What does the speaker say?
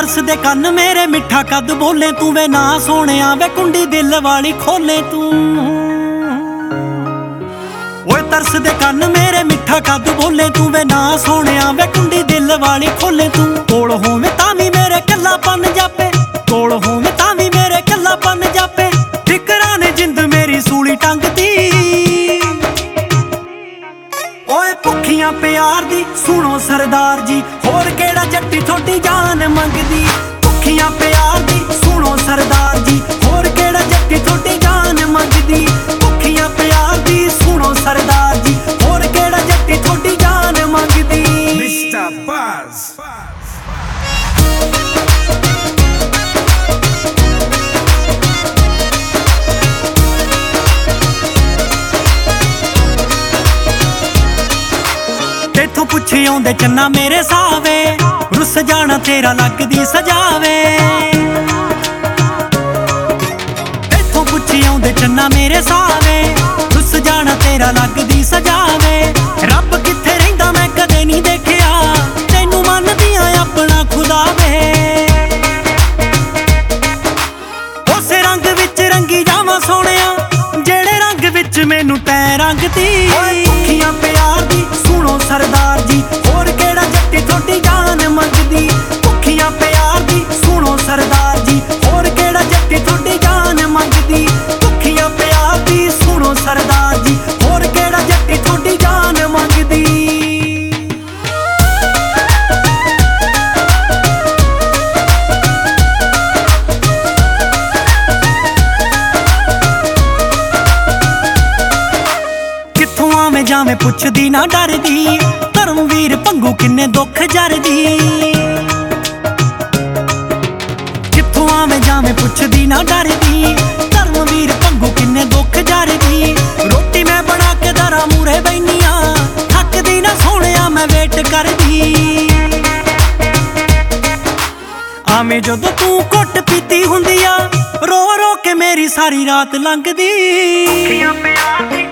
ਤਰਸਦੇ ਕੰਨ ਮੇਰੇ ਮਿੱਠਾ ਕੱਦ ਬੋਲੇ ਤੂੰ ਵੇ ਨਾ ਸੋਹਣਿਆ ਵੇ ਕੁੰਡੀ ਦਿਲ ਵਾਲੀ ਖੋਲੇ ਤੂੰ। ਓਏ ਤਰਸਦੇ ਕੰਨ ਮੇਰੇ ਮਿੱਠਾ ਕੱਦ ਬੋਲੇ ਤੂੰ ਵੇ ਨਾ ਸੋਹਣਿਆ ਵੇ ਕੁੰਡੀ ਦਿਲ ਵਾਲੀ ਖੋਲੇ ਤੂੰ। ਕੋਲ ਹੋਵੇਂ ਤਾਂ ਵੀ ਮੇਰੇ ਕੱਲਾਪਨ ਜਾਪੇ, ਕੋਲ ਹੋਵੇਂ ਤਾਂ ਵੀ ਮੇਰੇ ਕੱਲਾਪਨ ਜਾਪੇ। ਫਿਕਰਾਂ ਨੇ ਜਿੰਦ ਮੇਰੀ ਸੂਲੀ ਟੰਗਦੀ। ਓਏ ਭੁੱਖੀਆਂ ਪਿਆਰ ਦੀ ਸੁਣੋ ਸਰਦਾਰ ਜੀ, ਹੋਰ ਕਿਹੜਾ ਜੱਟੀ ਥੋਡੀ ਜਾਨ ਮੰਗਦੀ। ਭੁੱਖੀਆਂ ਪਿਆਰ ਦੀ ਸੁਣੋ ਸਰਦਾਰ ਜੀ, ਹੋਰ ਕਿਹੜਾ ਜੱਟੀ ਥੋਡੀ ਜਾਨ ਮੰਗਦੀ। ਭੁੱਖੀਆਂ ਪਿਆਰ ਦੀ ਸੁਣੋ ਸਰਦਾਰ ਜੀ, ਹੋਰ ਕਿਹੜਾ ਜੱਟੀ ਥੋਡੀ ਜਾਨ ਮੰਗਦੀ। Mr. Buzz. ਤੇਥੋਂ ਪੁੱਛੇ ਆਉਂਦੇ ਚੰਨਾ ਮੇਰੇ ਸਾਵੇ, ਰੁੱਸ ਜਾਣਾ ਤੇਰਾ ਲੱਗਦੀ ਸਜਾਵੇ। ਤੇਥੋਂ ਪੁੱਛੇ ਆਉਂਦੇ ਚੰਨਾ ਮੇਰੇ ਸਾਵੇ, ਰੁੱਸ ਜਾਣਾ ਤੇਰਾ ਲੱਗਦੀ ਸਜਾਵੇ। ਰੱਬ ਕਿੱਥੇ ਰਹਿੰਦਾ ਮੈਂ ਕਦੇ ਨਹੀਂ ਦੇਖਿਆ, ਤੈਨੂੰ ਮੰਨਦੀਆਂ ਆਪਣਾ ਖੁਦਾ ਵੇ। ਉਸੇ ਰੰਗ ਵਿੱਚ ਰੰਗੀ ਜਾਵਾਂ ਸੋਹਣਿਆ, ਜਿਹੜੇ ਰੰਗ ਵਿੱਚ ਮੈਨੂੰ ਤੈਂ ਰੰਗਦੀ। ਭੁੱਖੀਆਂ ਪਿਆਰ ਦੀ ਸੁਣੋ ਸਰਦਾਰ ਜੀ, ਹੋਰ ਕਿਹੜਾ ਜੱਟੀ ਥੋਡੀ ਜਾਨ ਮੰਗਦੀ। ਭੁੱਖੀਆਂ ਪਿਆਰ ਦੀ ਸੁਣੋ ਸਰਦਾਰ ਜੀ, ਹੋਰ ਕਿਹੜਾ ਜੱਟੀ ਥੋਡੀ ਜਾਨ ਮੰਗਦੀ। ਭੁੱਖੀਆਂ ਪਿਆਰ ਦੀ ਸੁਣੋ ਸਰਦਾਰ ਜੀ, ਹੋਰ ਕਿਹੜਾ ਜੱਟੀ ਥੋਡੀ ਜਾਨ ਮੰਗਦੀ। ਕਿੱਥੋਂ ਆਵੇਂ ਜਾਵੇਂ ਪੁੱਛਦੀ ਨਾ ਡਰਦੀ, ਧਰਮਵੀਰ ਭੰਗੂ ਕਿੰਨੇ ਦੁੱਖ ਜਰਦੀ। ਕਿੱਥੋਂ ਆਵੇਂ ਜਾਵੇਂ ਪੁੱਛਦੀ ਨਾ ਡਰਦੀ, ਧਰਮਵੀਰ ਭੰਗੂ ਕਿੰਨੇ ਦੁੱਖ ਜਰਦੀ। ਰੋਟੀ ਮੈਂ ਬਣਾ ਕੇ ਦਰਾਂ ਮੂਰੇ ਬੈਨੀਆਂ, ਥੱਕਦੀ ਨਾ ਸੋਹਣਿਆ ਮੈਂ ਵੇਟ ਕਰਦੀ। ਆਵੇਂ ਜਦੋਂ ਤੂੰ ਘੁੱਟ ਪੀਤੀ ਹੁੰਦੀ ਆ, ਰੋ ਰੋ ਕੇ ਮੇਰੀ ਸਾਰੀ ਰਾਤ ਲੰਘਦੀ।